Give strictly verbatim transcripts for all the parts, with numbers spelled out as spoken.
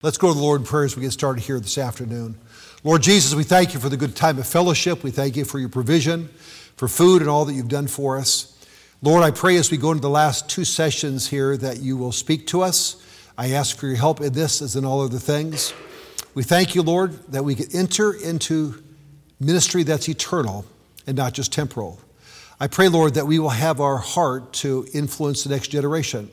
Let's go to the Lord in prayer as we get started here this afternoon. Lord Jesus, we thank you for the good time of fellowship. We thank you for your provision, for food and all that you've done for us. Lord, I pray as we go into the last two sessions here that you will speak to us. I ask for your help in this as in all other things. We thank you, Lord, that we can enter into ministry that's eternal and not just temporal. I pray, Lord, that we will have our heart to influence the next generation.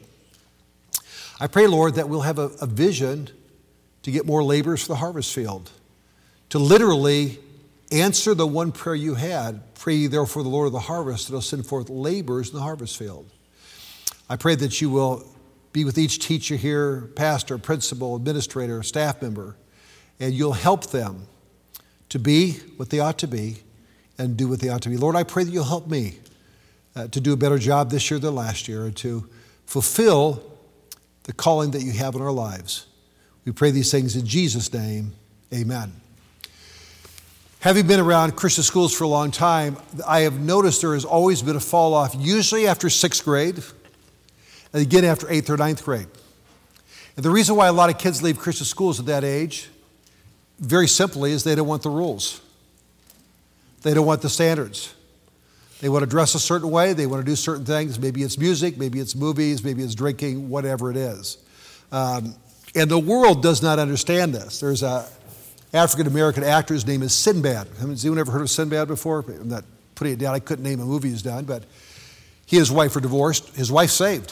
I pray, Lord, that we'll have a, a vision to get more laborers for the harvest field, to literally answer the one prayer you had, pray ye therefore the Lord of the harvest, that he'll send forth laborers in the harvest field. I pray that you will be with each teacher here, pastor, principal, administrator, staff member, and you'll help them to be what they ought to be and do what they ought to be. Lord, I pray that you'll help me uh, to do a better job this year than last year and to fulfill the calling that you have in our lives. We pray these things in Jesus' name, amen. Having been around Christian schools for a long time, I have noticed there has always been a fall off, usually after sixth grade, and again after eighth or ninth grade. And the reason why a lot of kids leave Christian schools at that age, very simply, is they don't want the rules. They don't want the standards. They want to dress a certain way. They want to do certain things. Maybe it's music, maybe it's movies, maybe it's drinking, whatever it is. Um, and the world does not understand this. There's a African-American actor, his name is Sinbad. Has anyone ever heard of Sinbad before? I'm not putting it down. I couldn't name a movie he's done, but he and his wife are divorced. His wife's saved.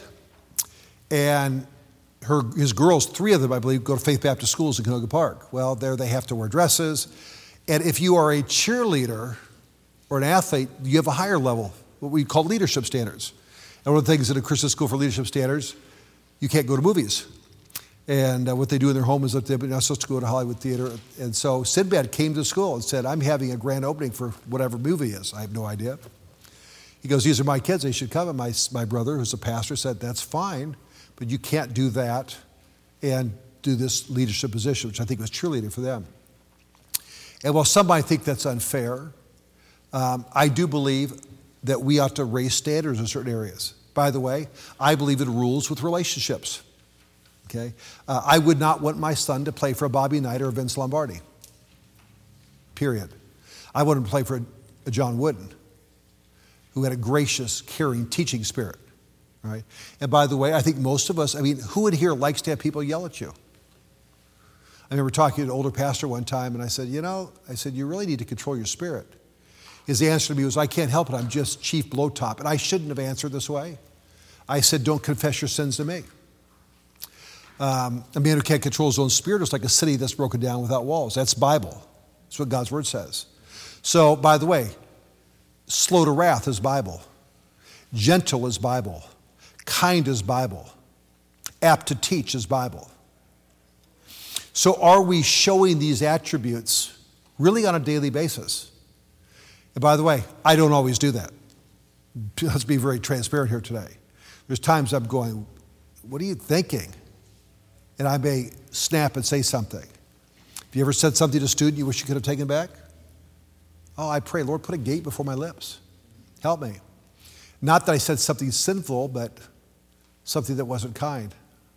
And her, his girls, three of them, I believe, go to Faith Baptist schools in Canoga Park. Well, there they have to wear dresses. And if you are a cheerleader or an athlete, you have a higher level, what we call leadership standards. And one of the things in a Christian school for leadership standards, you can't go to movies. And uh, what they do in their home is that they're not supposed to go to Hollywood theater. And so Sinbad came to school and said, I'm having a grand opening for whatever movie is. I have no idea. He goes, these are my kids, they should come. And my, my brother, who's a pastor, said, that's fine, but you can't do that and do this leadership position, which I think was cheerleading for them. And while some might think that's unfair, um, I do believe that we ought to raise standards in certain areas. By the way, I believe in rules with relationships. Okay, uh, I would not want my son to play for Bobby Knight or Vince Lombardi. Period. I want him to play for a, a John Wooden, who had a gracious, caring, teaching spirit. Right? And by the way, I think most of us, I mean, who in here likes to have people yell at you? I remember talking to an older pastor one time, and I said, you know, I said, you really need to control your spirit. His answer to me was, I can't help it, I'm just Chief Blowtop. And I shouldn't have answered this way. I said, don't confess your sins to me. Um, a man who can't control his own spirit is like a city that's broken down without walls. That's Bible. That's what God's word says. So, by the way, slow to wrath is Bible. Gentle is Bible. Kind is Bible. Apt to teach is Bible. So are we showing these attributes really on a daily basis? And by the way, I don't always do that. Let's be very transparent here today. There's times I'm going, what are you thinking? And I may snap and say something. Have you ever said something to a student you wish you could have taken back? Oh, I pray, Lord, put a gate before my lips. Help me. Not that I said something sinful, but something that wasn't kind.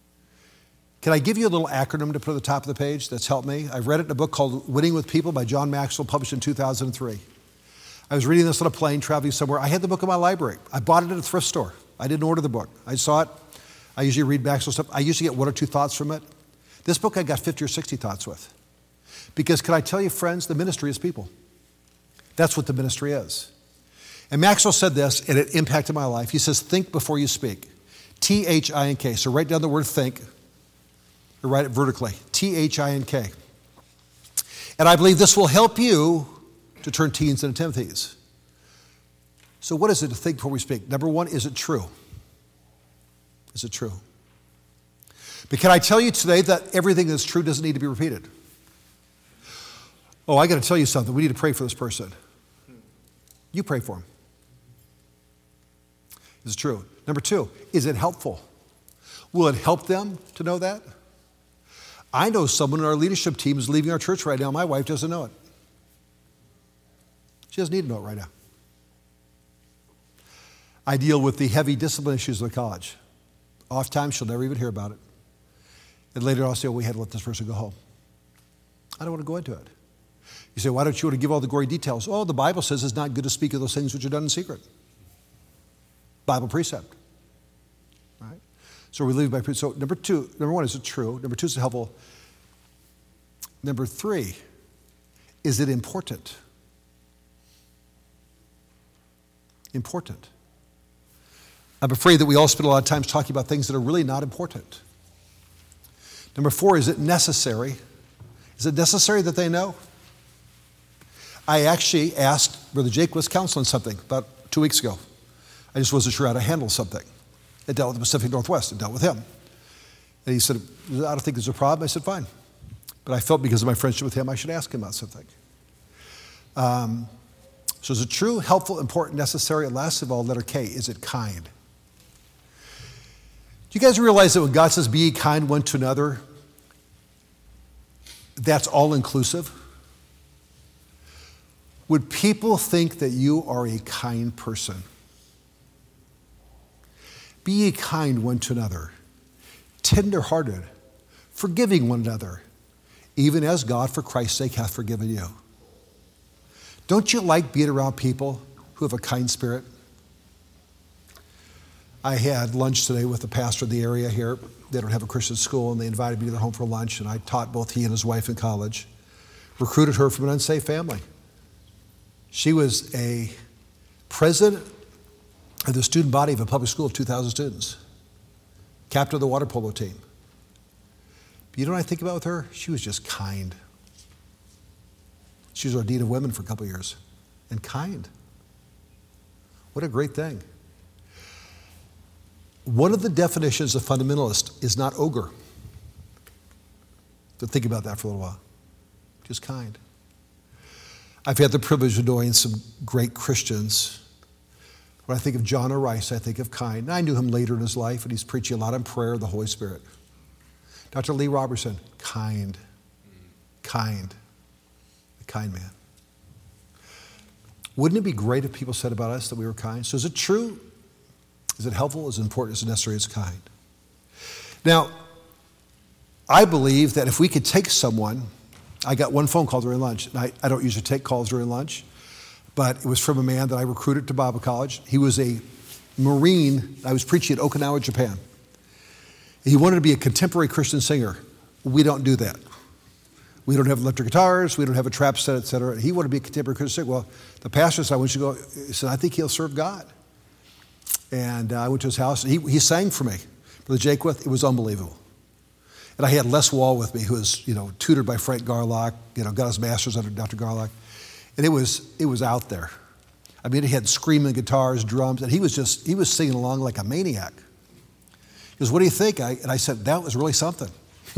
Can I give you a little acronym to put at the top of the page that's helped me? I've read it in a book called Winning with People by John Maxwell, published in two thousand three. I was reading this on a plane, traveling somewhere. I had the book in my library. I bought it at a thrift store. I didn't order the book. I saw it. I usually read Maxwell stuff. I usually get one or two thoughts from it. This book I got fifty or sixty thoughts with. Because can I tell you, friends, the ministry is people. That's what the ministry is. And Maxwell said this, and it impacted my life. He says, think before you speak. T H I N K. So write down the word think, or write it vertically. T H I N K. And I believe this will help you to turn teens into Timothys. So what is it to think before we speak? Number one, is it true? Is it true? But can I tell you today that everything that's true doesn't need to be repeated? Oh, I got to tell you something. We need to pray for this person. You pray for him. Is it true? Number two, is it helpful? Will it help them to know that? I know someone in our leadership team is leaving our church right now. My wife doesn't know it. She doesn't need to know it right now. I deal with the heavy discipline issues of the college. Oftentimes, she'll never even hear about it. And later I'll say, well, we had to let this person go home. I don't want to go into it. You say, why don't you want to give all the gory details? Oh, the Bible says it's not good to speak of those things which are done in secret. Bible precept. Right? So we live by precept. So number two, number one, is it true? Number two, is it helpful? Number three, is it important? Important. I'm afraid that we all spend a lot of time talking about things that are really not important. Number four, is it necessary? Is it necessary that they know? I actually asked Brother Jake was counseling something about two weeks ago. I just wasn't sure how to handle something. It dealt with the Pacific Northwest. It dealt with him. And he said, I don't think there's a problem. I said, fine. But I felt because of my friendship with him, I should ask him about something. Um, so is it true, helpful, important, necessary? And last of all, letter K, is it kind? Do you guys realize that when God says, be ye kind one to another, that's all inclusive? Would people think that you are a kind person? Be ye kind one to another, tender-hearted, forgiving one another, even as God for Christ's sake hath forgiven you. Don't you like being around people who have a kind spirit? I had lunch today with the pastor of the area here. They don't have a Christian school, and they invited me to their home for lunch, and I taught both he and his wife in college. Recruited her from an unsafe family. She was a president of the student body of a public school of two thousand students. Captain of the water polo team. But you know what I think about with her? She was just kind. She was our dean of women for a couple of years. And kind. What a great thing. One of the definitions of fundamentalist is not ogre. So think about that for a little while. Just kind. I've had the privilege of knowing some great Christians. When I think of John O. Rice, I think of kind. And I knew him later in his life, and he's preaching a lot on prayer of the Holy Spirit. Doctor Lee Robertson, kind. Kind. A kind man. Wouldn't it be great if people said about us that we were kind? So is it true? Is it helpful? Is it important? Is it necessary? It's kind. Now, I believe that if we could take someone, I got one phone call during lunch, and I, I don't usually take calls during lunch, but it was from a man that I recruited to Bible college. He was a Marine. I was preaching at Okinawa, Japan. He wanted to be a contemporary Christian singer. We don't do that. We don't have electric guitars. We don't have a trap set, et cetera. He wanted to be a contemporary Christian singer. Well, the pastor said, I want you to go. He said, I think he'll serve God. And uh, I went to his house. And he, he sang for me. Brother Jakewith, it was unbelievable. And I had Les Wall with me, who was, you know, tutored by Frank Garlock, you know, got his master's under Doctor Garlock. And it was, it was out there. I mean, he had screaming guitars, drums, and he was just, he was singing along like a maniac. He goes, what do you think? I, and I said, that was really something.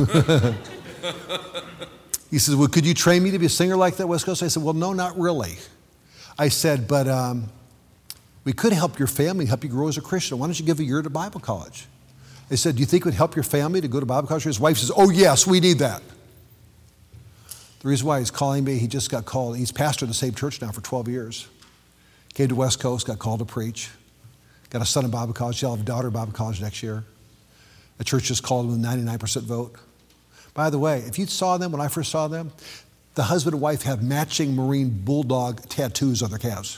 He says, well, could you train me to be a singer like that, West Coast? I said, well, no, not really. I said, but um, we could help your family, help you grow as a Christian. Why don't you give a year to Bible college? I said, do you think it would help your family to go to Bible college? His wife says, oh, yes, we need that. The reason why he's calling me, he just got called. He's pastor of the same church now for twelve years. Came to West Coast, got called to preach. Got a son in Bible college. He'll have a daughter in Bible college next year. The church just called him with a ninety-nine percent vote. By the way, if you saw them when I first saw them, the husband and wife have matching Marine bulldog tattoos on their calves.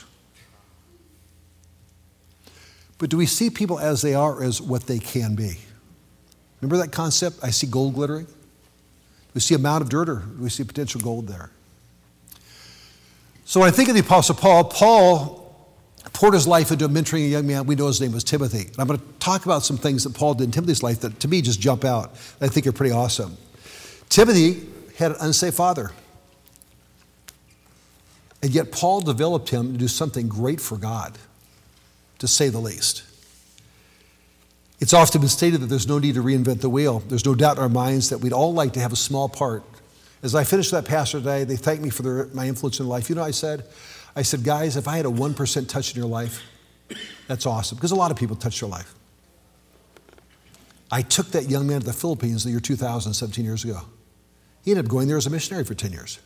But do we see people as they are, as what they can be? Remember that concept? I see gold glittering. Do we see a mound of dirt, or do we see potential gold there? So when I think of the Apostle Paul, Paul poured his life into mentoring a young man. We know his name was Timothy. And I'm going to talk about some things that Paul did in Timothy's life that to me just jump out. I think are pretty awesome. Timothy had an unsafe father. And yet Paul developed him to do something great for God, to say the least. It's often been stated that there's no need to reinvent the wheel. There's no doubt in our minds that we'd all like to have a small part. As I finished that pastor today, they thanked me for their, my influence in life. You know what I said? I said, guys, if I had a one percent touch in your life, that's awesome. Because a lot of people touched your life. I took that young man to the Philippines in the year two thousand, seventeen years ago. He ended up going there as a missionary for ten years.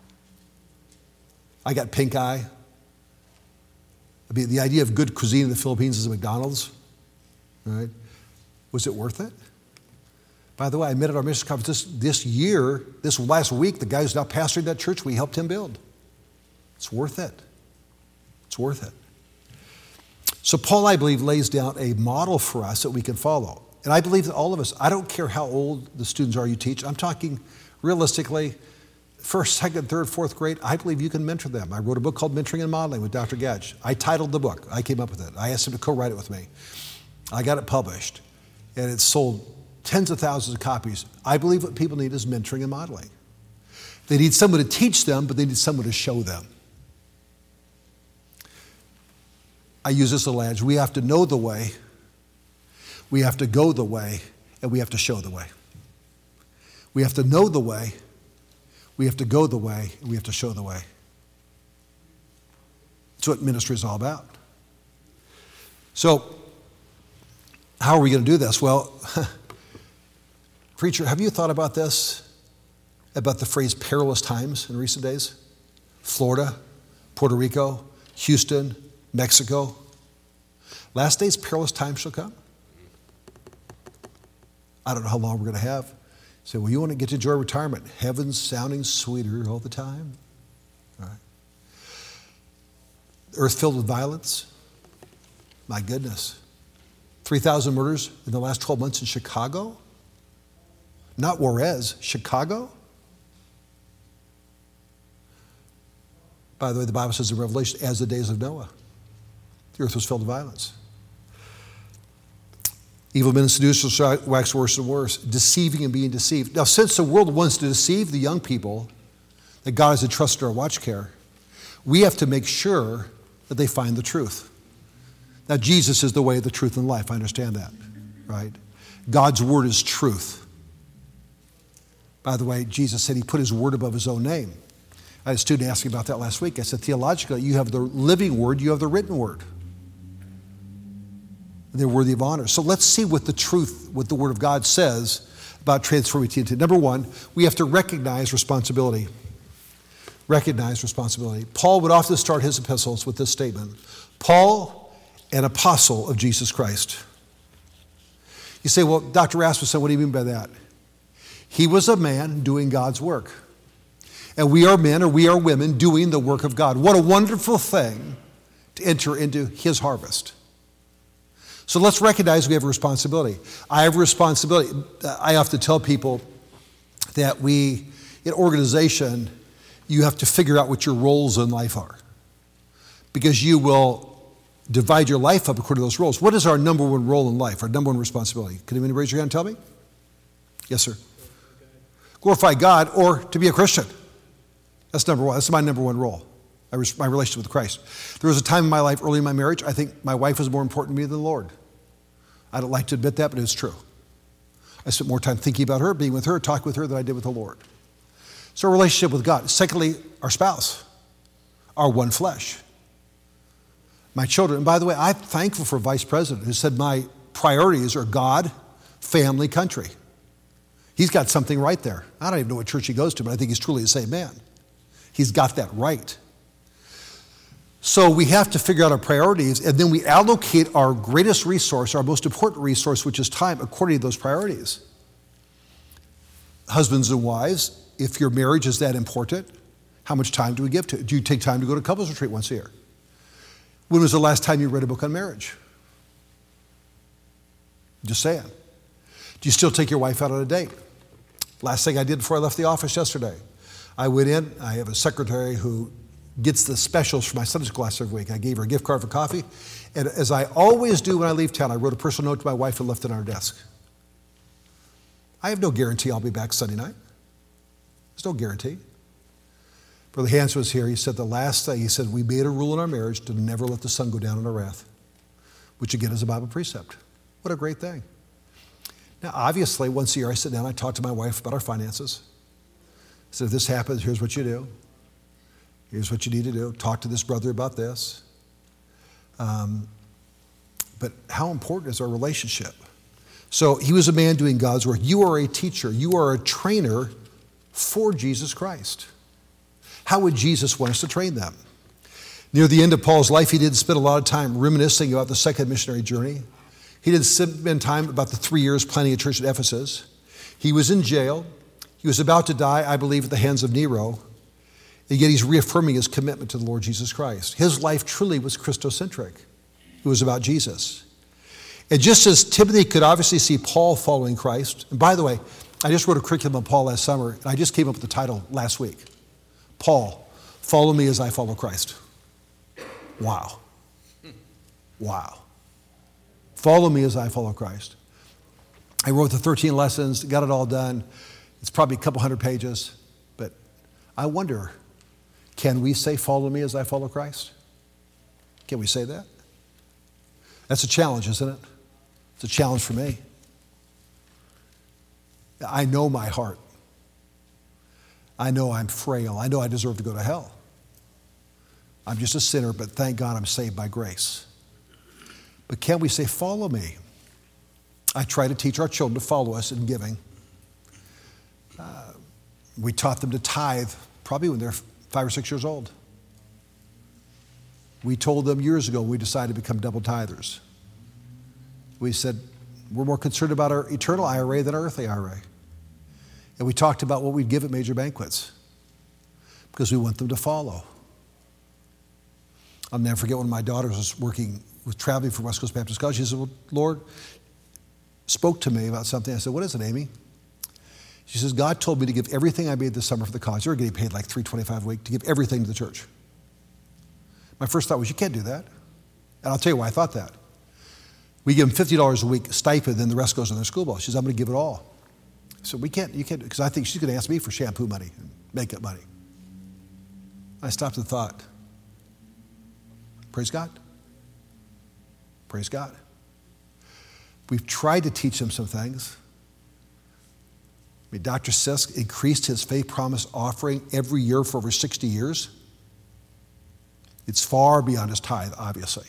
I got pink eye. I mean, the idea of good cuisine in the Philippines is a McDonald's, right? Was it worth it? By the way, I met at our mission conference this, this year, this last week, the guy who's now pastoring that church, we helped him build. It's worth it. It's worth it. So Paul, I believe, lays down a model for us that we can follow. And I believe that all of us, I don't care how old the students are you teach, I'm talking realistically, first, second, third, fourth grade, I believe you can mentor them. I wrote a book called Mentoring and Modeling with Doctor Gatch. I titled the book. I came up with it. I asked him to co-write it with me. I got it published, and it sold tens of thousands of copies. I believe what people need is mentoring and modeling. They need someone to teach them, but they need someone to show them. I use this little adage, we have to know the way, we have to go the way, and we have to show the way. We have to know the way, we have to go the way, and we have to show the way. That's what ministry is all about. So, how are we going to do this? Well, preacher, have you thought about this? About the phrase perilous times in recent days? Florida, Puerto Rico, Houston, Mexico. Last days, perilous times shall come. I don't know how long we're going to have. Say, well, you want to get to enjoy retirement. Heaven's sounding sweeter all the time. All right. Earth filled with violence. My goodness. three thousand murders in the last twelve months in Chicago? Not Juarez, Chicago? By the way, the Bible says in Revelation, as the days of Noah, the earth was filled with violence. Evil men and seducers wax worse and worse, deceiving and being deceived. Now, since the world wants to deceive the young people that God has entrusted our watch care, we have to make sure that they find the truth. Now, Jesus is the way, the truth, and life. I understand that, right? God's word is truth. By the way, Jesus said he put his word above his own name. I had a student ask me about that last week. I said, theologically, you have the living word, you have the written word. They're worthy of honor. So let's see what the truth, what the word of God says about transforming T N T. Number one, we have to recognize responsibility. Recognize responsibility. Paul would often start his epistles with this statement, Paul, an apostle of Jesus Christ. You say, well, Doctor Rasmussen, what do you mean by that? He was a man doing God's work. And we are men or we are women doing the work of God. What a wonderful thing to enter into his harvest. So let's recognize we have a responsibility. I have a responsibility. I often tell people that we, in organization, you have to figure out what your roles in life are. Because you will divide your life up according to those roles. What is our number one role in life, our number one responsibility? Can anybody raise your hand and tell me? Yes, sir. Glorify God or to be a Christian. That's number one. That's my number one role, my relationship with Christ. There was a time in my life, early in my marriage, I think my wife was more important to me than the Lord. I don't like to admit that, but it's true. I spent more time thinking about her, being with her, talking with her than I did with the Lord. So a relationship with God. Secondly, our spouse, our one flesh. My children, and by the way, I'm thankful for a vice president who said my priorities are God, family, country. He's got something right there. I don't even know what church he goes to, but I think he's truly the same man. He's got that right. So we have to figure out our priorities, and then we allocate our greatest resource, our most important resource, which is time, according to those priorities. Husbands and wives, if your marriage is that important, how much time do we give to it? Do you take time to go to couples retreat once a year? When was the last time you read a book on marriage? Just saying. Do you still take your wife out on a date? Last thing I did before I left the office yesterday, I went in, I have a secretary who gets the specials for my Sunday school class every week. I gave her a gift card for coffee, and as I always do when I leave town, I wrote a personal note to my wife and left it on her desk. I have no guarantee I'll be back Sunday night. There's no guarantee. Brother Hans was here. He said the last thing, he said, we made a rule in our marriage to never let the sun go down in our wrath, which again is a Bible precept. What a great thing. Now, obviously, once a year I sit down, I talk to my wife about our finances. I said, if this happens, here's what you do. Here's what you need to do. Talk to this brother about this. Um, but how important is our relationship? So he was a man doing God's work. You are a teacher. You are a trainer for Jesus Christ. How would Jesus want us to train them? Near the end of Paul's life, he didn't spend a lot of time reminiscing about the second missionary journey. He didn't spend time about the three years planning a church at Ephesus. He was in jail. He was about to die, I believe, at the hands of Nero. And yet he's reaffirming his commitment to the Lord Jesus Christ. His life truly was Christocentric. It was about Jesus. And just as Timothy could obviously see Paul following Christ, and by the way, I just wrote a curriculum on Paul last summer, and I just came up with the title last week. Paul, follow me as I follow Christ. Wow. Wow. Follow me as I follow Christ. I wrote the thirteen lessons, got it all done. It's probably a couple hundred pages, but I wonder, can we say, follow me as I follow Christ? Can we say that? That's a challenge, isn't it? It's a challenge for me. I know my heart. I know I'm frail. I know I deserve to go to hell. I'm just a sinner, but thank God I'm saved by grace. But can we say, follow me? I try to teach our children to follow us in giving. Uh, we taught them to tithe probably when they're five or six years old. We told them years ago we decided to become double tithers. We said we're more concerned about our eternal I R A than our earthly I R A. And we talked about what we'd give at major banquets because we want them to follow. I'll never forget when my daughter was working, was traveling for West Coast Baptist College. She said, well, Lord spoke to me about something. I said, what is it, Amy? She says, God told me to give everything I made this summer for the college. They were getting paid like three twenty-five a week to give everything to the church. My first thought was, you can't do that. And I'll tell you why I thought that. We give them fifty dollars a week stipend, then the rest goes in their school bill. She says, I'm going to give it all. So we can't, you can't, because I think she's going to ask me for shampoo money and makeup money. I stopped and thought, praise God. Praise God. We've tried to teach them some things. I mean, Doctor Sisk increased his faith promise offering every year for over sixty years. It's far beyond his tithe, obviously.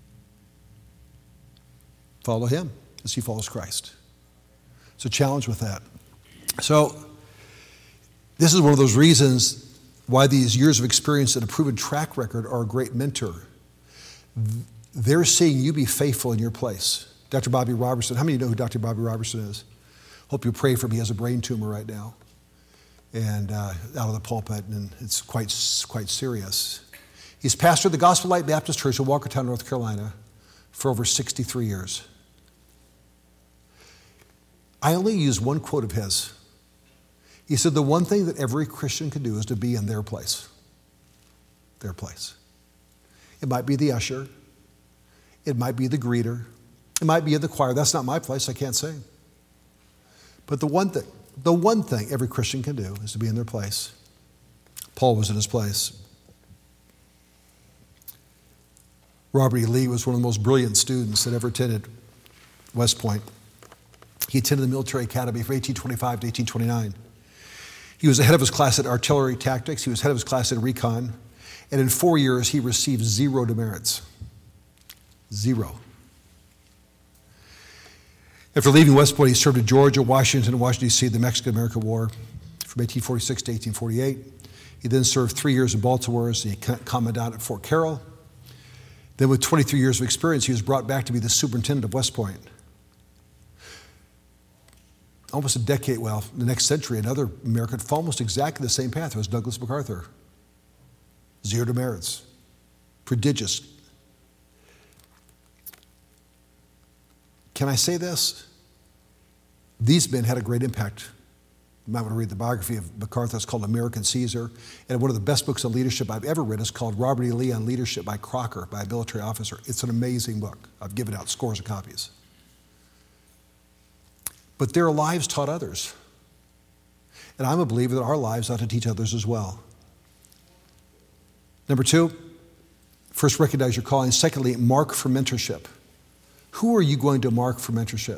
Follow him as he follows Christ. It's a challenge with that. So, this is one of those reasons why these years of experience and a proven track record are a great mentor. They're seeing you be faithful in your place. Doctor Bobby Robertson, how many of you know who Doctor Bobby Robertson is? Hope you pray for him. He has a brain tumor right now and uh, out of the pulpit, and it's quite, quite serious. He's pastored the Gospel Light Baptist Church in Walkertown, North Carolina for over sixty-three years. I only use one quote of his. He said, the one thing that every Christian can do is to be in their place. Their place. It might be the usher. It might be the greeter. It might be in the choir. That's not my place. I can't sing. But the one thing, the one thing every Christian can do is to be in their place. Paul was in his place. Robert E. Lee was one of the most brilliant students that ever attended West Point. He attended the military academy from eighteen twenty-five to eighteen twenty-nine. He was ahead of his class at artillery tactics. He was head of his class in recon. And in four years, he received zero demerits. Zero. After leaving West Point, he served in Georgia, Washington, and Washington, D C, the Mexican-American War from eighteen forty-six to eighteen forty-eight. He then served three years in Baltimore as the commandant at Fort Carroll. Then with twenty-three years of experience, he was brought back to be the superintendent of West Point. Almost a decade, well, the next century, another American followed almost exactly the same path as Douglas MacArthur. Zero demerits. Prodigious. Can I say this? These men had a great impact. You might want to read the biography of MacArthur. It's called American Caesar. And one of the best books on leadership I've ever read is called Robert E. Lee on Leadership by Crocker, by a military officer. It's an amazing book. I've given out scores of copies. But their lives taught others. And I'm a believer that our lives ought to teach others as well. Number two, first, recognize your calling. Secondly, mark for mentorship. Who are you going to mark for mentorship?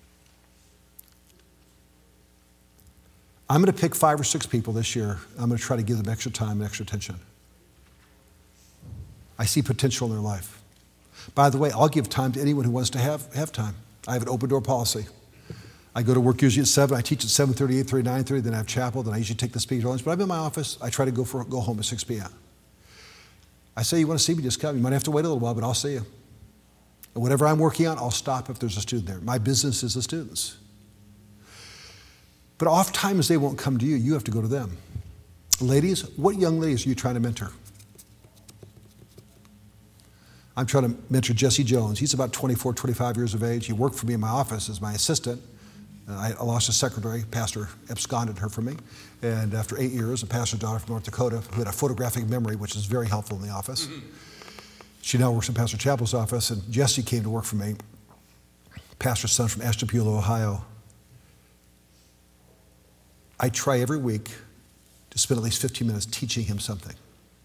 I'm going to pick five or six people this year. I'm going to try to give them extra time and extra attention. I see potential in their life. By the way, I'll give time to anyone who wants to have, have time. I have an open door policy. I go to work usually at seven. I teach at seven thirty, eight thirty, nine thirty. Then I have chapel. Then I usually take the speaker to lunch. But I'm in my office. I try to go for go home at six p.m. I say, you want to see me, just come. You might have to wait a little while, but I'll see you. And whatever I'm working on, I'll stop if there's a student there. My business is the students. But oftentimes they won't come to you. You have to go to them. Ladies, what young ladies are you trying to mentor? I'm trying to mentor Jesse Jones. He's about twenty-four, twenty-five years of age. He worked for me in my office as my assistant. Uh, I lost a secretary. Pastor absconded her from me. And after eight years, a pastor's daughter from North Dakota who had a photographic memory, which is very helpful in the office. Mm-hmm. She now works in Pastor Chappell's office, and Jesse came to work for me. Pastor's son from Ashtabula, Ohio. I try every week to spend at least fifteen minutes teaching him something.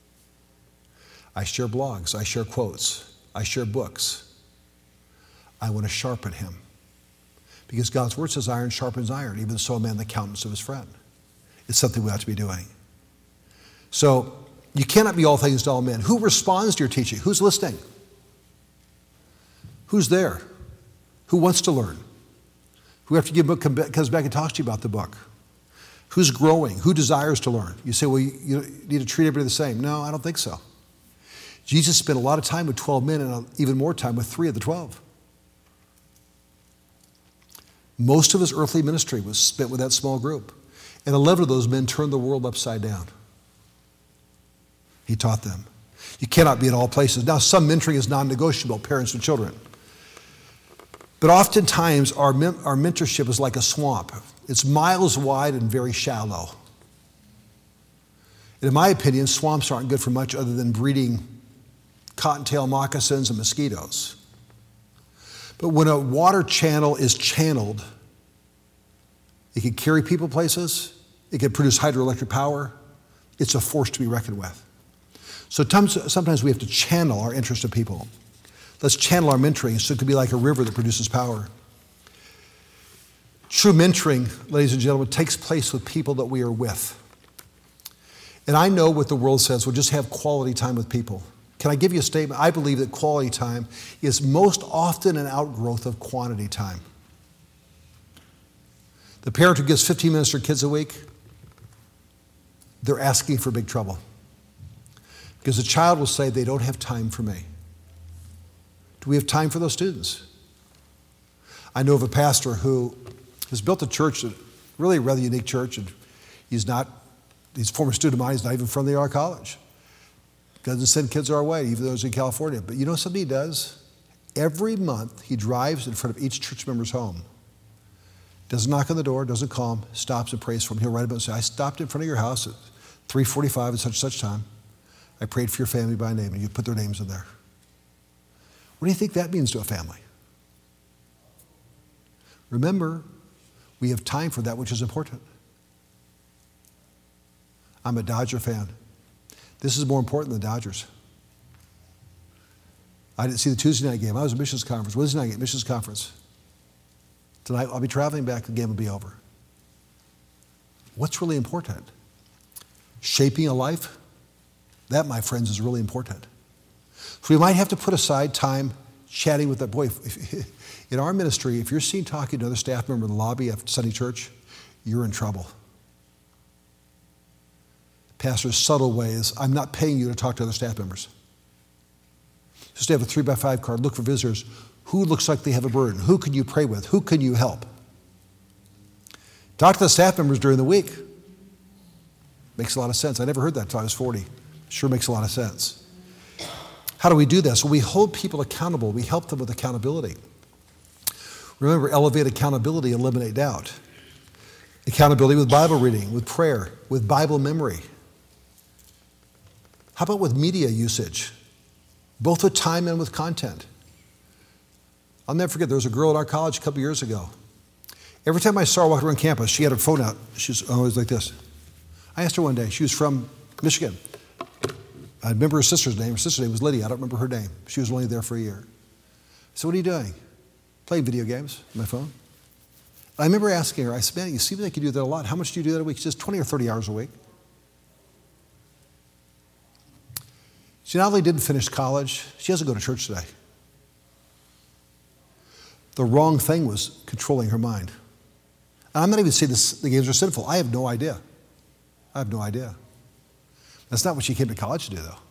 I share blogs, I share quotes, I share books. I want to sharpen him. Because God's word says iron sharpens iron, even so a man the countenance of his friend. It's something we ought to be doing. So you cannot be all things to all men. Who responds to your teaching? Who's listening? Who's there? Who wants to learn? Who after you book comes back and talks to you about the book? Who's growing? Who desires to learn? You say, well, you, you need to treat everybody the same. No, I don't think so. Jesus spent a lot of time with twelve men and even more time with three of the twelve. Most of his earthly ministry was spent with that small group. And eleven of those men turned the world upside down. He taught them. You cannot be in all places. Now, some mentoring is non-negotiable, parents and children. But oftentimes, our, our mentorship is like a swamp. It's miles wide and very shallow. And in my opinion, swamps aren't good for much other than breeding cottontail moccasins and mosquitoes. But when a water channel is channeled, it can carry people places, it can produce hydroelectric power. It's a force to be reckoned with. So sometimes we have to channel our interest in people. Let's channel our mentoring so it can be like a river that produces power. True mentoring, ladies and gentlemen, takes place with people that we are with. And I know what the world says, we'll just have quality time with people. Can I give you a statement? I believe that quality time is most often an outgrowth of quantity time. The parent who gives fifteen minutes to their kids a week, they're asking for big trouble. Because the child will say, they don't have time for me. Do we have time for those students? I know of a pastor who has built a church, a really rather unique church, and he's not, he's a former student of mine, he's not even from the art college. Doesn't send kids our way, even though he's in California. But you know something he does? Every month, he drives in front of each church member's home. Doesn't knock on the door, doesn't call him, stops and prays for him. He'll write about it and say, I stopped in front of your house at three forty-five at such and such time. I prayed for your family by name, and you put their names in there. What do you think that means to a family? Remember, we have time for that which is important. I'm a Dodger fan. This is more important than the Dodgers. I didn't see the Tuesday night game. I was at missions conference. Wednesday night game, missions conference. Tonight I'll be traveling back. The game will be over. What's really important? Shaping a life? That, my friends, is really important. So we might have to put aside time chatting with that boy. If, if, in our ministry, if you're seen talking to another staff member in the lobby after Sunday church, you're in trouble. Pastor's subtle way is, I'm not paying you to talk to other staff members. Just have a three by five card, look for visitors. Who looks like they have a burden? Who can you pray with? Who can you help? Talk to the staff members during the week. Makes a lot of sense. I never heard that until I was forty. Sure makes a lot of sense. How do we do this? Well, we hold people accountable. We help them with accountability. Remember, elevate accountability, eliminate doubt. Accountability with Bible reading, with prayer, with Bible memory. How about with media usage? Both with time and with content. I'll never forget, there was a girl at our college a couple years ago. Every time I saw her walk around campus, she had her phone out. She was always like this. I asked her one day, she was from Michigan. I remember her sister's name. Her sister's name was Lydia. I don't remember her name. She was only there for a year. So what are you doing? Playing video games on my phone. I remember asking her, I said, man, you seem like you do that a lot. How much do you do that a week? She says, twenty or thirty hours a week. She not only didn't finish college, she doesn't go to church today. The wrong thing was controlling her mind. And I'm not even saying this, the games are sinful. I have no idea. I have no idea. That's not what she came to college to do, though.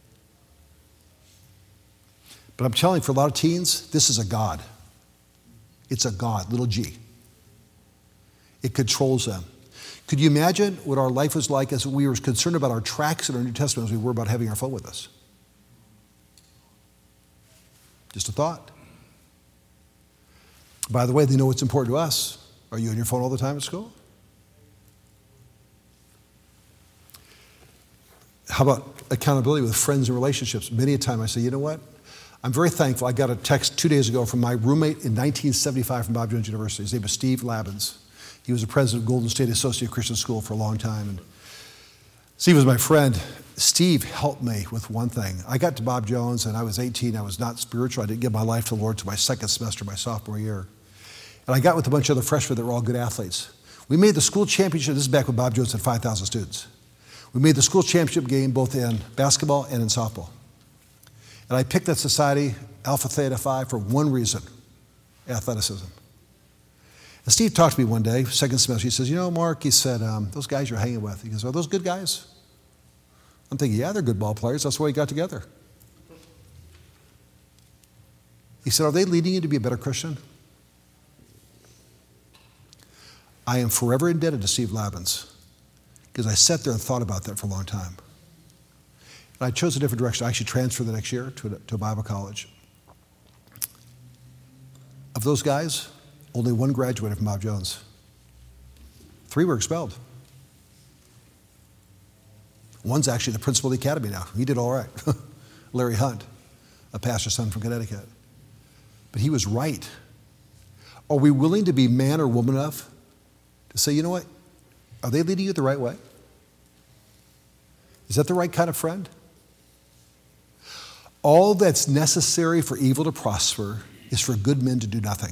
But I'm telling you, for a lot of teens, this is a god. It's a god, little g. It controls them. Could you imagine what our life was like as we were concerned about our tracts in our New Testament as we were about having our phone with us? Just a thought. By the way, they know what's important to us. Are you on your phone all the time at school? How about accountability with friends and relationships? Many a time I say, you know what? I'm very thankful. I got a text two days ago from my roommate in nineteen seventy-five from Bob Jones University. His name is Steve Labins. He was the president of Golden State Associate Christian School for a long time. And Steve was my friend. Steve helped me with one thing. I got to Bob Jones and I was eighteen. I was not spiritual. I didn't give my life to the Lord until my second semester, my sophomore year. And I got with a bunch of other freshmen that were all good athletes. We made the school championship. This is back when Bob Jones had five thousand students. We made the school championship game both in basketball and in softball. And I picked that society, Alpha Theta Phi, for one reason, athleticism. And Steve talked to me one day, second semester. He says, you know, Mark, he said, um, those guys you're hanging with, he goes, are those good guys? I'm thinking, yeah, they're good ball players. That's why we got together. He said, are they leading you to be a better Christian? I am forever indebted to Steve Labins because I sat there and thought about that for a long time. And I chose a different direction. I actually transferred the next year to a, to a Bible college. Of those guys, only one graduated from Bob Jones. Three were expelled. One's actually the principal of the academy now. He did all right. Larry Hunt, a pastor's son from Connecticut. But he was right. Are we willing to be man or woman enough to say, you know what? Are they leading you the right way? Is that the right kind of friend? All that's necessary for evil to prosper is for good men to do nothing.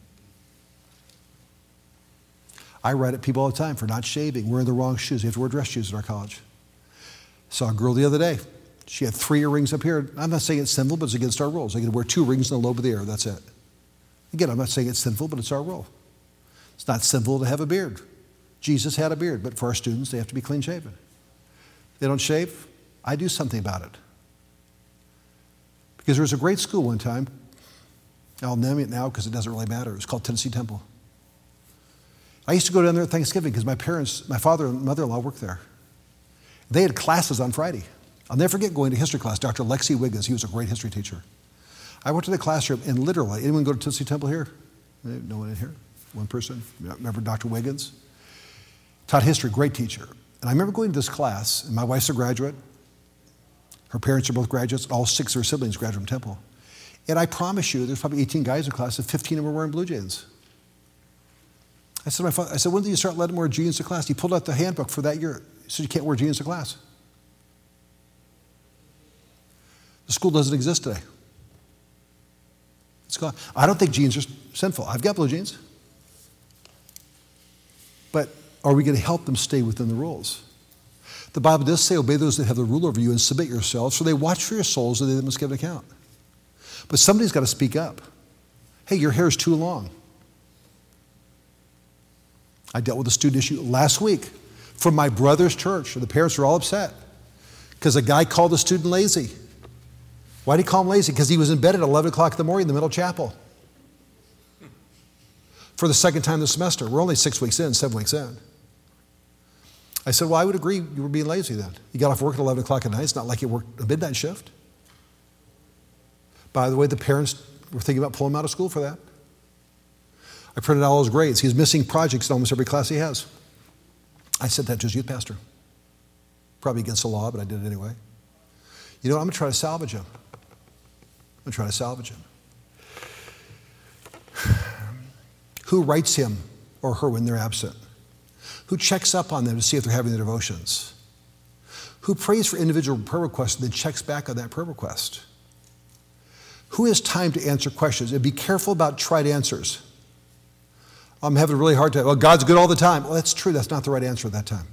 I write at people all the time for not shaving, wearing the wrong shoes. You have to wear dress shoes in our college. Saw a girl the other day. She had three earrings up here. I'm not saying it's sinful, but it's against our rules. They can wear two rings in the lobe of the ear. That's it. Again, I'm not saying it's sinful, but it's our rule. It's not sinful to have a beard. Jesus had a beard, but for our students, they have to be clean shaven. If they don't shave, I do something about it. Because there was a great school one time. I'll name it now because it doesn't really matter. It was called Tennessee Temple. I used to go down there at Thanksgiving because my parents, my father and mother-in-law worked there. They had classes on Friday. I'll never forget going to history class. Doctor Lexi Wiggins, he was a great history teacher. I went to the classroom and literally, anyone go to Tennessee Temple here? No one in here? One person? Remember Doctor Wiggins? Taught history, great teacher. And I remember going to this class, and my wife's a graduate. Her parents are both graduates. All six of her siblings graduated from Temple. And I promise you, there's probably eighteen guys in class, and fifteen of them were wearing blue jeans. I said, to my father, I said, when did you start letting them wear jeans to class? He pulled out the handbook for that year. He said, you can't wear jeans to class. The school doesn't exist today. It's gone. I don't think jeans are sinful. I've got blue jeans. But are we going to help them stay within the rules? The Bible does say, obey those that have the rule over you and submit yourselves, for they watch for your souls and they must give an account. But somebody's got to speak up. Hey, your hair is too long. I dealt with a student issue last week from my brother's church, and the parents were all upset because a guy called the student lazy. Why did he call him lazy? Because he was in bed at eleven o'clock in the morning in the middle of chapel for the second time this semester. We're only six weeks in, seven weeks in. I said, well, I would agree you were being lazy then. You got off work at eleven o'clock at night. It's not like you worked a midnight shift. By the way, the parents were thinking about pulling him out of school for that. I printed out all his grades. He's missing projects in almost every class he has. I said that to his youth pastor. Probably against the law, but I did it anyway. You know what? I'm going to try to salvage him. I'm going to try to salvage him. Who writes him or her when they're absent? Who checks up on them to see if they're having their devotions? Who prays for individual prayer requests and then checks back on that prayer request? Who has time to answer questions? And be careful about trite answers. I'm having a really hard time. Well, God's good all the time. Well, that's true. That's not the right answer at that time.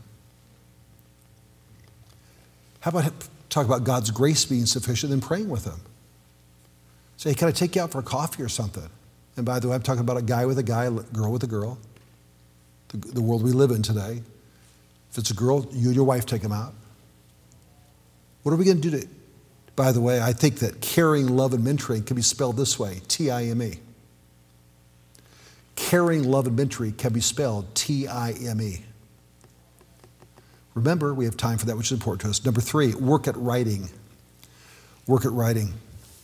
How about talk about God's grace being sufficient and praying with them? Say, hey, can I take you out for a coffee or something? And by the way, I'm talking about a guy with a guy, a girl with a girl. The, the world we live in today. If it's a girl, you and your wife take them out. What are we going to do to... By the way, I think that caring, love, and mentoring can be spelled this way, T I M E. caring, love, and ministry can be spelled T I M E. Remember, we have time for that, which is important to us. Number three, work at writing. Work at writing.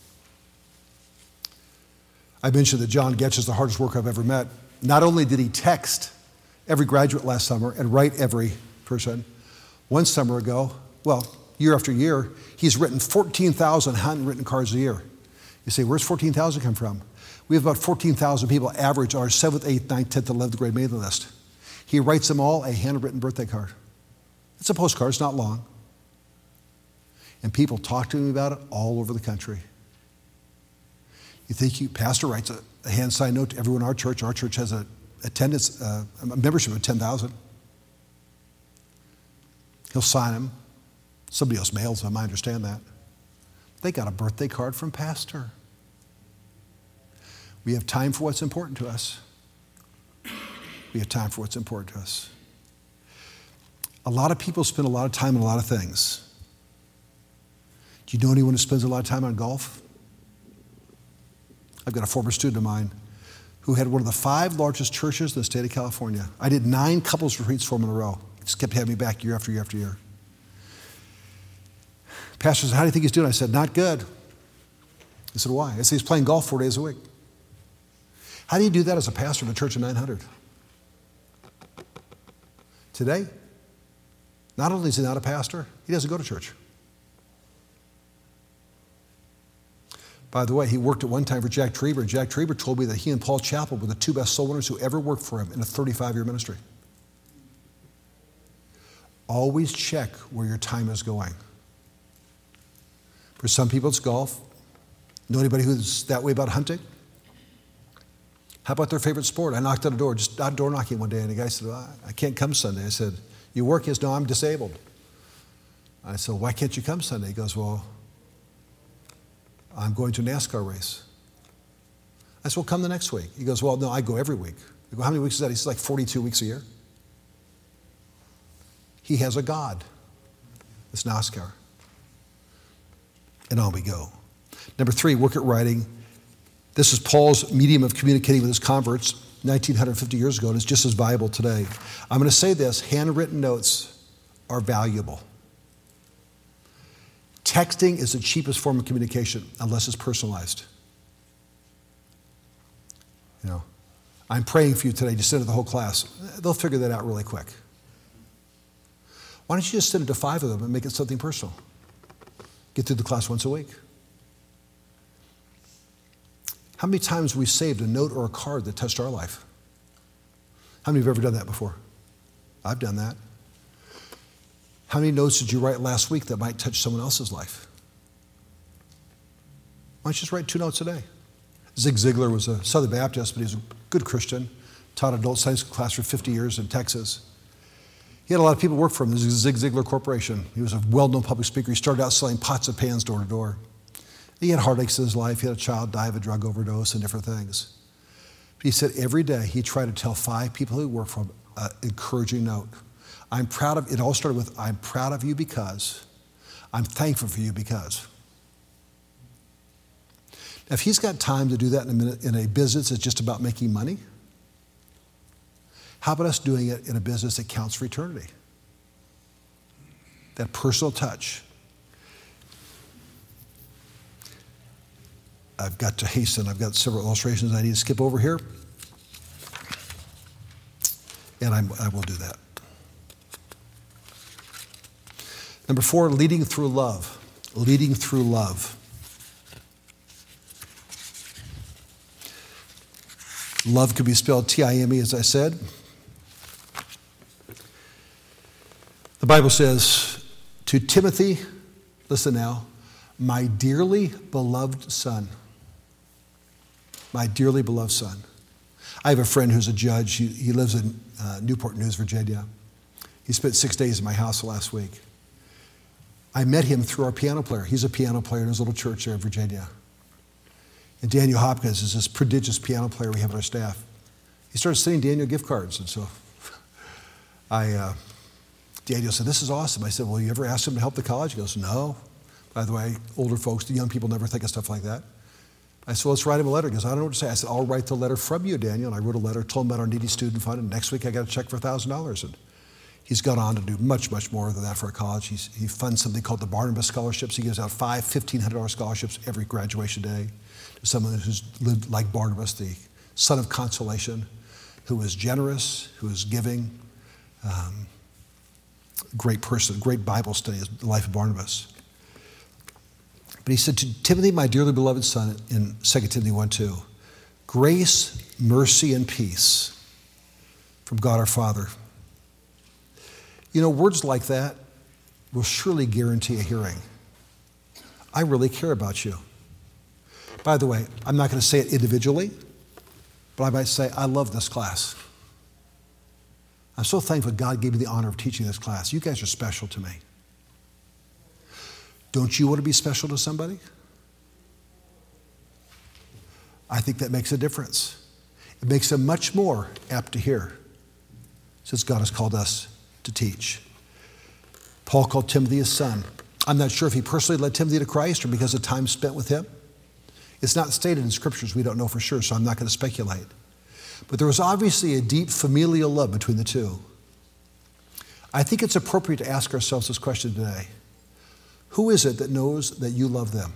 I mentioned that John Getch is the hardest worker I've ever met. Not only did he text every graduate last summer and write every person, one summer ago, well, year after year, he's written fourteen thousand handwritten cards a year. You say, where's fourteen thousand come from? We have about fourteen thousand people average on our seventh, eighth, ninth, tenth, eleventh grade mailing list. He writes them all a handwritten birthday card. It's a postcard, it's not long. And people talk to him about it all over the country. You think you, pastor writes a, a hand-signed note to everyone in our church. Our church has a attendance, uh, a membership of ten thousand. He'll sign them. Somebody else mails them, I understand that. They got a birthday card from pastor. We have time for what's important to us. We have time for what's important to us. A lot of people spend a lot of time on a lot of things. Do you know anyone who spends a lot of time on golf? I've got a former student of mine who had one of the five largest churches in the state of California. I did nine couples retreats for him in a row. He just kept having me back year after year after year. Pastor said, how do you think he's doing? I said, not good. He said, why? I said, he's playing golf four days a week. How do you do that as a pastor in a church of nine hundred? Today, not only is he not a pastor, he doesn't go to church. By the way, he worked at one time for Jack Trieber, and Jack Trieber told me that he and Paul Chappell were the two best soul winners who ever worked for him in a thirty-five-year ministry. Always check where your time is going. For some people, it's golf. Know anybody who's that way about hunting? How about their favorite sport? I knocked on a door, just out door knocking one day, and the guy said, well, I can't come Sunday. I said, you work? He says, no, I'm disabled. I said, why can't you come Sunday? He goes, well, I'm going to a NASCAR race. I said, well, come the next week. He goes, well, no, I go every week. I go, how many weeks is that? He says, like forty-two weeks a year. He has a God. It's NASCAR. And on we go. Number three, work at writing. This is Paul's medium of communicating with his converts nineteen fifty years ago, and it's just as valuable today. I'm going to say this, handwritten notes are valuable. Texting is the cheapest form of communication unless it's personalized. You know, I'm praying for you today. Just send it to the whole class. They'll figure that out really quick. Why don't you just send it to five of them and make it something personal? Get through the class once a week. How many times have we saved a note or a card that touched our life? How many have ever done that before? I've done that. How many notes did you write last week that might touch someone else's life? Why don't you just write two notes a day? Zig Ziglar was a Southern Baptist, but he was a good Christian, taught adult science class for fifty years in Texas. He had a lot of people work for him. This is the Zig Ziglar Corporation. He was a well-known public speaker. He started out selling pots and pans door to door. He had heartaches in his life. He had a child die of a drug overdose and different things. But he said every day he tried to tell five people who worked for him an encouraging note. I'm proud of, it all started with, I'm proud of you because, I'm thankful for you because. Now, if he's got time to do that in a, minute, in a business that's just about making money, how about us doing it in a business that counts for eternity? That personal touch. I've got to hasten. I've got several illustrations I need to skip over here. And I'm, I will do that. Number four, leading through love. Leading through love. Love could be spelled T I M E, as I said. The Bible says to Timothy, listen now, my dearly beloved son. My dearly beloved son. I have a friend who's a judge. He, he lives in uh, Newport News, Virginia. He spent six days in my house last week. I met him through our piano player. He's a piano player in his little church there in Virginia. And Daniel Hopkins is this prodigious piano player we have on our staff. He started sending Daniel gift cards. And so I, uh, Daniel said, this is awesome. I said, well, you ever asked him to help the college? He goes, no. By the way, older folks, the young people never think of stuff like that. I said, well, let's write him a letter. He goes, I don't know what to say. I said, I'll write the letter from you, Daniel. And I wrote a letter, told him about our needy student fund, and next week I got a check for one thousand dollars. And he's gone on to do much, much more than that for a college. He's, he funds something called the Barnabas Scholarships. He gives out five fifteen hundred dollars scholarships every graduation day to someone who's lived like Barnabas, the son of consolation, who is generous, who is giving. Um, great person, great Bible study, is the life of Barnabas. But he said to Timothy, my dearly beloved son, in Second Timothy one two, grace, mercy, and peace from God our Father. You know, words like that will surely guarantee a hearing. I really care about you. By the way, I'm not going to say it individually, but I might say, I love this class. I'm so thankful God gave me the honor of teaching this class. You guys are special to me. Don't you want to be special to somebody? I think that makes a difference. It makes them much more apt to hear, since God has called us to teach. Paul called Timothy his son. I'm not sure if he personally led Timothy to Christ or because of time spent with him. It's not stated in scriptures. We don't know for sure, so I'm not going to speculate. But there was obviously a deep familial love between the two. I think it's appropriate to ask ourselves this question today. Who is it that knows that you love them?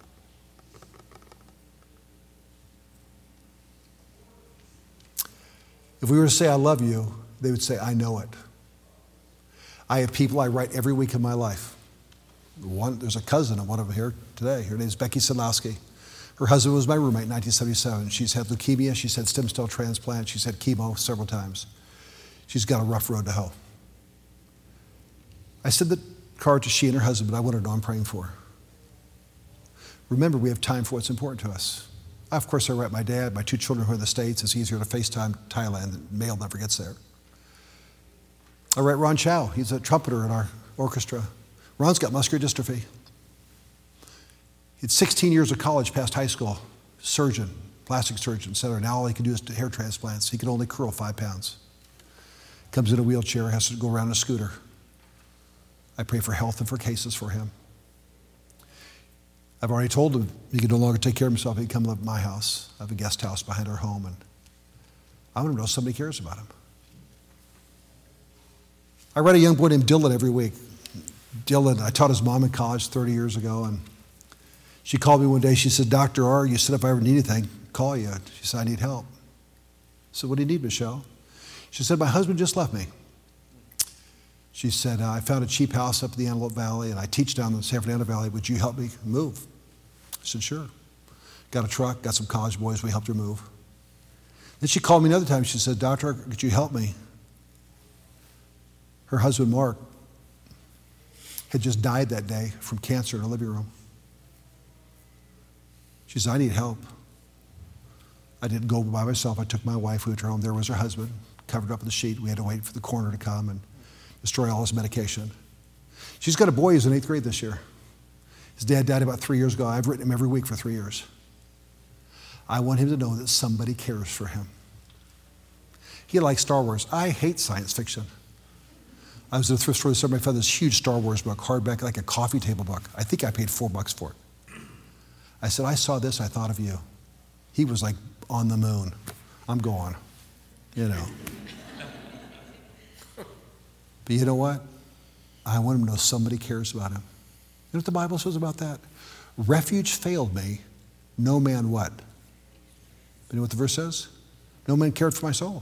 If we were to say, I love you, they would say, I know it. I have people I write every week of my life. One, there's a cousin of one of them here today. Her name is Becky Sadlowski. Her husband was my roommate in nineteen seventy-seven. She's had leukemia. She's had stem cell transplant. She's had chemo several times. She's got a rough road to hoe. I sent the card to she and her husband, but I wanted to know I'm praying for her. Remember, we have time for what's important to us. Of course, I write my dad, my two children who are in the States. It's easier to FaceTime Thailand. The mail never gets there. I write Ron Chow. He's a trumpeter in our orchestra. Ron's got muscular dystrophy. He had sixteen years of college past high school, surgeon, plastic surgeon, et cetera. Now all he can do is hair transplants. He can only curl five pounds. Comes in a wheelchair, has to go around a scooter. I pray for health and for cases for him. I've already told him he can no longer take care of himself. He can come live at my house. I have a guest house behind our home, and I want him to know somebody cares about him. I read a young boy named Dylan every week. Dylan, I taught his mom in college thirty years ago, and she called me one day. She said, Doctor R, you said if I ever need anything, call you. She said, I need help. I said, what do you need, Michelle? She said, my husband just left me. She said, uh, I found a cheap house up in the Antelope Valley, and I teach down in the San Fernando Valley. Would you help me move? I said, sure. Got a truck, got some college boys. We helped her move. Then she called me another time. She said, Doctor, could you help me? Her husband, Mark, had just died that day from cancer in a living room. She said, I need help. I didn't go by myself. I took my wife. We went to her home. There was her husband, covered up in the sheet. We had to wait for the coroner to come and destroy all his medication. She's got a boy who's in eighth grade this year. His dad died about three years ago. I've written him every week for three years. I want him to know that somebody cares for him. He likes Star Wars. I hate science fiction. I was at a thrift store this summer. I found this huge Star Wars book, hardback, like a coffee table book. I think I paid four bucks for it. I said, I saw this, I thought of you. He was like on the moon. I'm going, you know. But you know what? I want him to know somebody cares about him. You know what the Bible says about that? Refuge failed me, no man what? You know what the verse says? No man cared for my soul.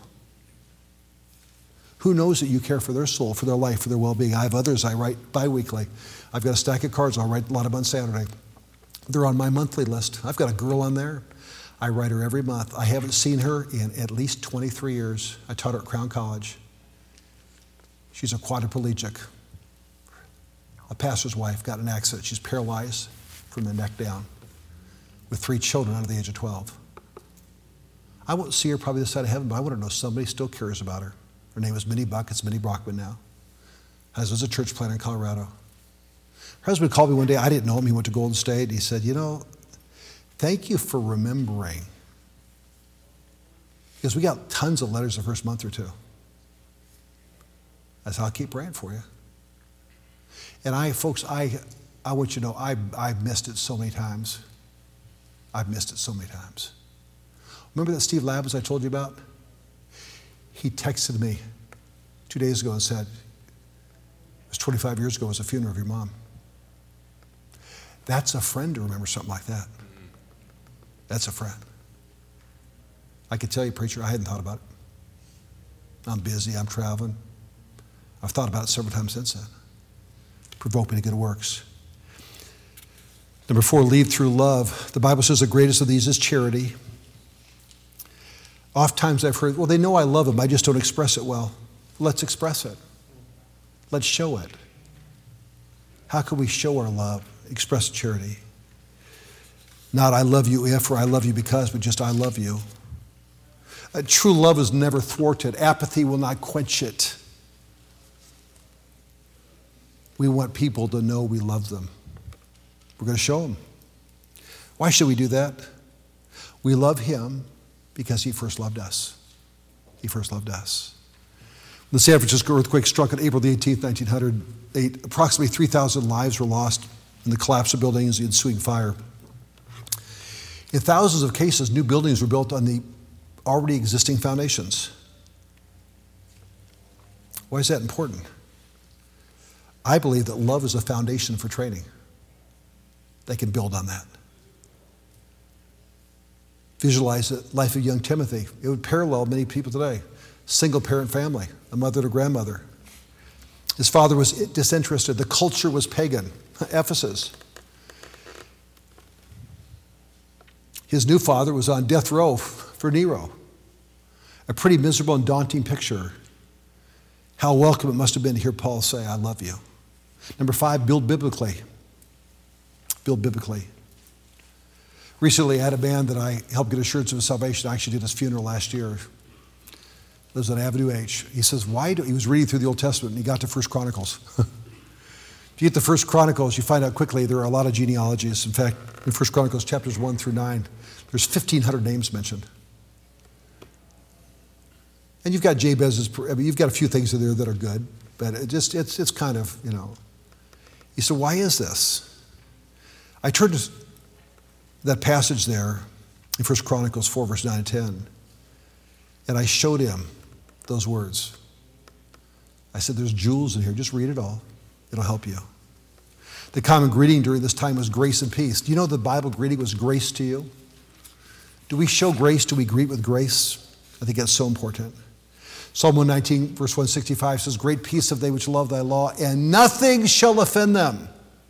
Who knows that you care for their soul, for their life, for their well-being? I have others I write bi-weekly. I've got a stack of cards. I'll write a lot of them on Saturday. They're on my monthly list. I've got a girl on there. I write her every month. I haven't seen her in at least twenty-three years. I taught her at Crown College. She's a quadriplegic. A pastor's wife, got in an accident. She's paralyzed from the neck down with three children under the age of twelve. I won't see her probably this side of heaven, but I want to know somebody still cares about her. Her name is Minnie Buck. It's Minnie Brockman now. Husband's a church planter in Colorado. Her husband called me one day. I didn't know him. He went to Golden State. He said, you know, thank you for remembering. Because we got tons of letters the first month or two. I said, I'll keep praying for you. And I, folks, I, I want you to know, I, I missed it so many times. I've missed it so many times. Remember that Steve Labs I told you about? He texted me two days ago and said, it was twenty-five years ago, it was the funeral of your mom. That's a friend to remember something like that. That's a friend. I could tell you, preacher, I hadn't thought about it. I'm busy, I'm traveling. I've thought about it several times since then. Provoke me to good works. Number four, lead through love. The Bible says the greatest of these is charity. Oftentimes I've heard, well, they know I love them, I just don't express it well. Let's express it. Let's show it. How can we show our love, express charity? Not I love you if or I love you because, but just I love you. Uh, true love is never thwarted. Apathy will not quench it. We want people to know we love them. We're going to show them. Why should we do that? We love him because he first loved us. He first loved us. When the San Francisco earthquake struck on April the eighteenth, nineteen oh eight, approximately three thousand lives were lost in the collapse of buildings, the ensuing fire. In thousands of cases, new buildings were built on the already existing foundations. Why is that important? I believe that love is a foundation for training. They can build on that. Visualize the life of young Timothy. It would parallel many people today. Single parent family, a mother to grandmother. His father was disinterested. The culture was pagan. Ephesus. His new father was on death row for Nero. A pretty miserable and daunting picture. How welcome it must have been to hear Paul say, I love you. Number five, build biblically. Build biblically. Recently, I had a man that I helped get assurance of his salvation. I actually did his funeral last year. Lives on Avenue H. He says, why do, he was reading through the Old Testament and he got to First Chronicles. If you get to First Chronicles, you find out quickly there are a lot of genealogies. In fact, in First Chronicles chapters one through nine, there's fifteen hundred names mentioned. And you've got Jabez's, I mean, you've got a few things in there that are good, but it just, it's, it's kind of, you know. He said, why is this? I turned to that passage there in First Chronicles four, verse nine and ten, and I showed him those words. I said, there's jewels in here. Just read it all. It'll help you. The common greeting during this time was grace and peace. Do you know the Bible greeting was grace to you? Do we show grace? Do we greet with grace? I think that's so important. Psalm one nineteen, verse one sixty-five says, great peace have they which love thy law, and nothing shall offend them.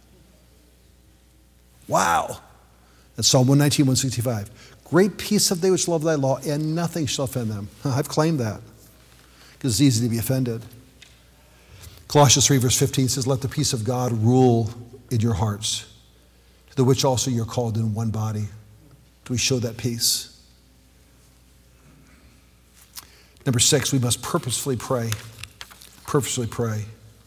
Wow. That's Psalm one nineteen, one sixty-five. Great peace have they which love thy law, and nothing shall offend them. I've claimed that because it's easy to be offended. Colossians three, verse fifteen says, let the peace of God rule in your hearts, to the which also you're called in one body. Do we show that peace? Number six, we must purposefully pray. Purposefully pray.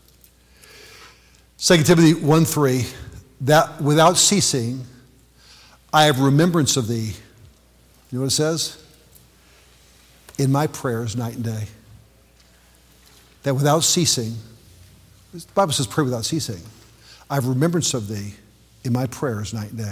Second Timothy one three, that without ceasing, I have remembrance of thee. You know what it says? In my prayers night and day. That without ceasing, the Bible says pray without ceasing. I have remembrance of thee in my prayers night and day.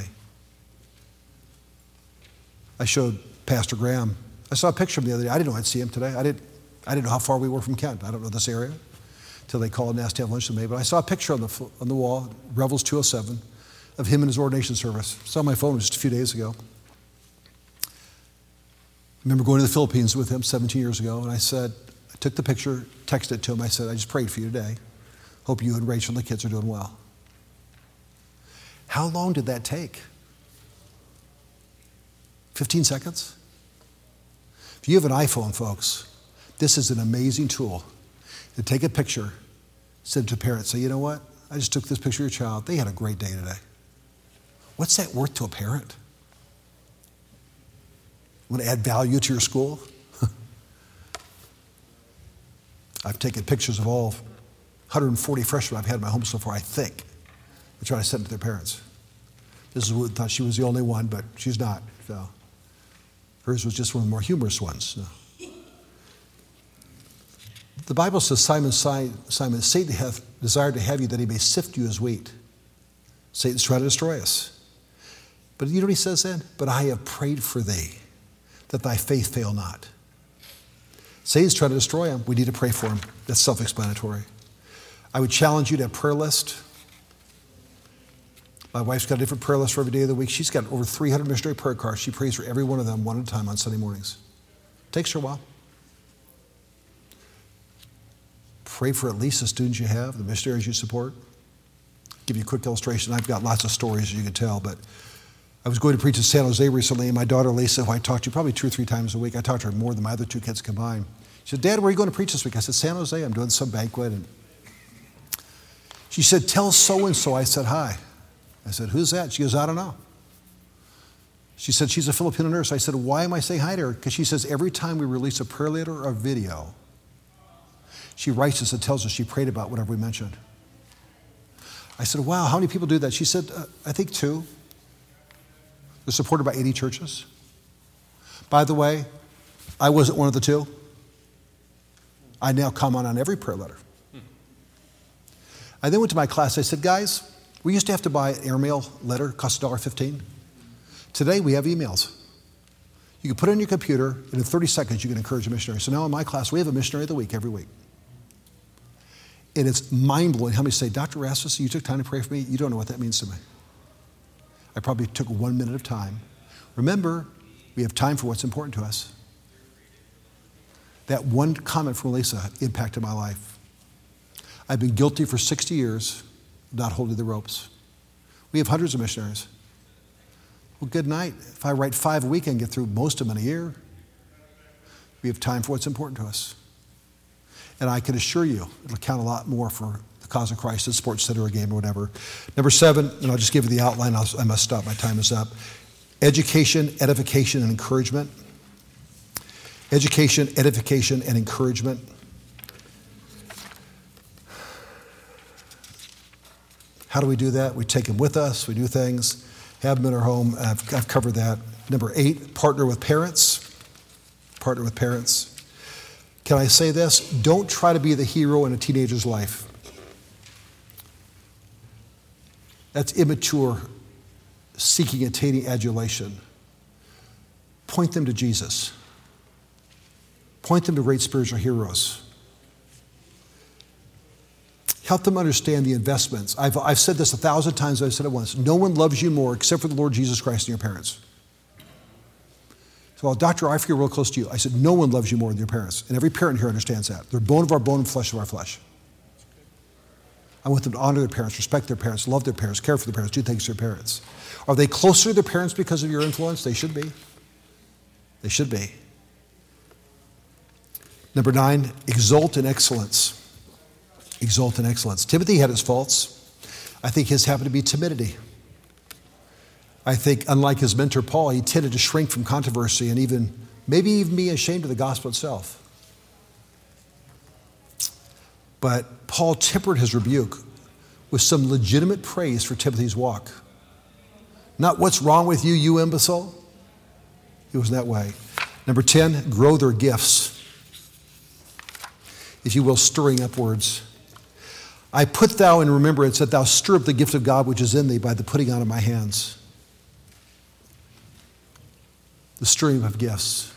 I showed Pastor Graham. I saw a picture of him the other day. I didn't know I'd see him today. I didn't, I didn't know how far we were from Kent. I don't know this area until they called and asked to have lunch with me. But I saw a picture on the, on the wall, Revels two oh seven, of him in his ordination service. I saw my phone just a few days ago. I remember going to the Philippines with him seventeen years ago, and I said, I took the picture, texted it to him. I said, I just prayed for you today. Hope you and Rachel and the kids are doing well. How long did that take? fifteen seconds? If you have an iPhone, folks, this is an amazing tool to take a picture, send it to parents, say, you know what? I just took this picture of your child. They had a great day today. What's that worth to a parent? Want to add value to your school? I've taken pictures of all one hundred forty freshmen I've had in my home so far, I think. I try to send it to their parents. This is what thought she was the only one, but she's not. So hers was just one of the more humorous ones. So. The Bible says, Simon, Simon, Satan hath desired to have you that he may sift you as wheat. Satan's trying to destroy us. But you know what he says then? But I have prayed for thee, that thy faith fail not. Satan's trying to destroy him. We need to pray for him. That's self-explanatory. I would challenge you to have a prayer list. My wife's got a different prayer list for every day of the week. She's got over three hundred missionary prayer cards. She prays for every one of them one at a time on Sunday mornings. Takes her a while. Pray for at least the students you have, the missionaries you support. Give you a quick illustration. I've got lots of stories, as you can tell, but I was going to preach in San Jose recently, and my daughter Lisa, who I talk to probably two or three times a week, I talk to her more than my other two kids combined. She said, Dad, where are you going to preach this week? I said, San Jose, I'm doing some banquet. And she said, tell so-and-so I said hi. I said, who's that? She goes, I don't know. She said, she's a Filipino nurse. I said, why am I saying hi to her? Because she says every time we release a prayer letter or a video, she writes us and tells us she prayed about whatever we mentioned. I said, wow, how many people do that? She said, uh, I think two. They're supported by eighty churches. By the way, I wasn't one of the two. I now comment on every prayer letter. I then went to my class. I said, guys, we used to have to buy an airmail letter, cost one dollar fifteen. Today, we have emails. You can put it on your computer, and in thirty seconds, you can encourage a missionary. So now in my class, we have a missionary of the week every week. And it's mind-blowing how many say, Doctor Rasmussen, you took time to pray for me? You don't know what that means to me. I probably took one minute of time. Remember, we have time for what's important to us. That one comment from Lisa impacted my life. I've been guilty for sixty years of not holding the ropes. We have hundreds of missionaries. Well, good night. If I write five a week, I can get through most of them in a year. We have time for what's important to us. And I can assure you, it'll count a lot more for the cause of Christ, a sports center, a game, or whatever. Number seven, and I'll just give you the outline. I'll, I must stop. My time is up. Education, edification, and encouragement. Education, edification, and encouragement. How do we do that? We take them with us. We do things. Have them in our home. I've, I've covered that. Number eight, partner with parents. Partner with parents. Can I say this? Don't try to be the hero in a teenager's life. That's immature, seeking, attaining adulation. Point them to Jesus. Point them to great spiritual heroes. Help them understand the investments. I've, I've said this a thousand times, I've said it once. No one loves you more except for the Lord Jesus Christ and your parents. So, well, Doctor, I feel real close to you. I said, no one loves you more than your parents. And every parent here understands that. They're bone of our bone and flesh of our flesh. I want them to honor their parents, respect their parents, love their parents, care for their parents, do things for their parents. Are they closer to their parents because of your influence? They should be. They should be. Number nine, exult in excellence. Exult in excellence. Timothy had his faults. I think his happened to be timidity. I think, unlike his mentor Paul, he tended to shrink from controversy and even, maybe even be ashamed of the gospel itself. But Paul tempered his rebuke with some legitimate praise for Timothy's walk. Not what's wrong with you, you imbecile. It was that way. Number ten, grow their gifts. If you will, stirring upwards. I put thou in remembrance that thou stir up the gift of God which is in thee by the putting on of my hands. The stirring of gifts.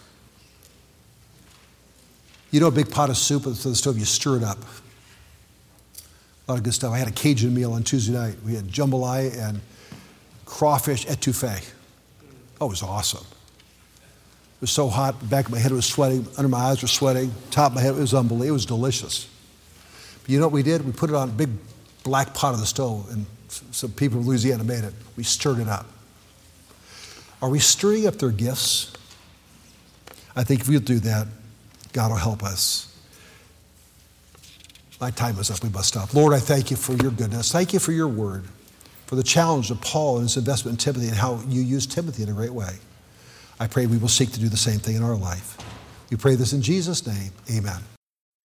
You know a big pot of soup at the stove, you stir it up. A lot of good stuff. I had a Cajun meal on Tuesday night. We had jambalaya and crawfish etouffee. Oh, it was awesome. It was so hot, the back of my head was sweating, under my eyes were sweating, top of my head, it was unbelievable. It was delicious. But you know what we did? We put it on a big black pot of the stove, and some people in Louisiana made it. We stirred it up. Are we stirring up their gifts? I think if we'll do that, God will help us. My time is up. We must stop. Lord, I thank you for your goodness. Thank you for your word, for the challenge of Paul and his investment in Timothy and how you used Timothy in a great way. I pray we will seek to do the same thing in our life. We pray this in Jesus' name. Amen.